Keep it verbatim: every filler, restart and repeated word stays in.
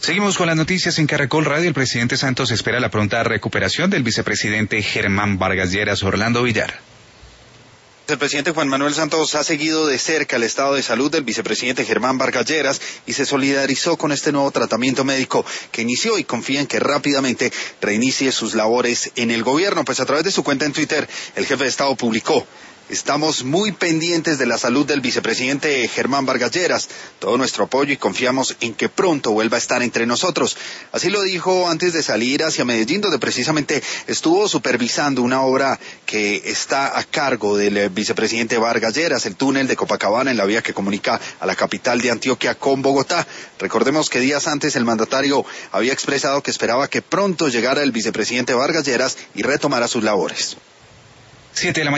Seguimos con las noticias en Caracol Radio. El presidente Santos espera la pronta recuperación del vicepresidente Germán Vargas Lleras. Orlando Villar. El presidente Juan Manuel Santos ha seguido de cerca el estado de salud del vicepresidente Germán Vargas Lleras y se solidarizó con este nuevo tratamiento médico que inició y confía en que rápidamente reinicie sus labores en el gobierno. Pues a través de su cuenta en Twitter, el jefe de Estado publicó: estamos muy pendientes de la salud del vicepresidente Germán Vargas Lleras, todo nuestro apoyo y confiamos en que pronto vuelva a estar entre nosotros. Así lo dijo antes de salir hacia Medellín, donde precisamente estuvo supervisando una obra que está a cargo del vicepresidente Vargas Lleras, el túnel de Copacabana en la vía que comunica a la capital de Antioquia con Bogotá. Recordemos que días antes el mandatario había expresado que esperaba que pronto llegara el vicepresidente Vargas Lleras y retomara sus labores. Siete de la